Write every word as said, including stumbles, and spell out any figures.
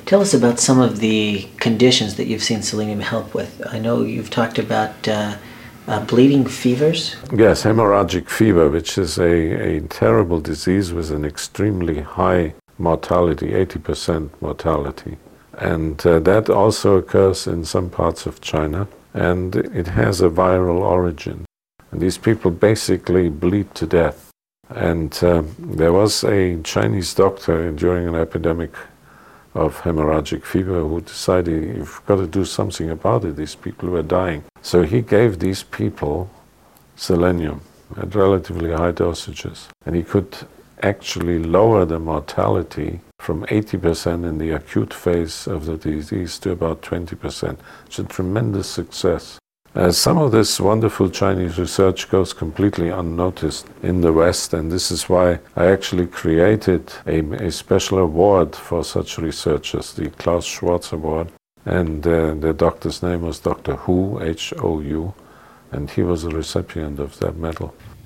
Tell us about some of the conditions that you've seen selenium help with. I know you've talked about uh, uh, bleeding fevers. Yes, hemorrhagic fever, which is a, a terrible disease with an extremely high mortality, eighty percent mortality. And uh, that also occurs in some parts of China, and it has a viral origin. And these people basically bleed to death. And uh, there was a Chinese doctor during an epidemic of hemorrhagic fever who decided, you've got to do something about it, these people were dying. So he gave these people selenium at relatively high dosages. And he could actually lower the mortality from eighty percent in the acute phase of the disease to about twenty percent. It's a tremendous success. Uh, some of this wonderful Chinese research goes completely unnoticed in the West, and this is why I actually created a, a special award for such researchers, the Klaus Schwarz Award. And uh, the doctor's name was Doctor Hu, H O U, and he was a recipient of that medal.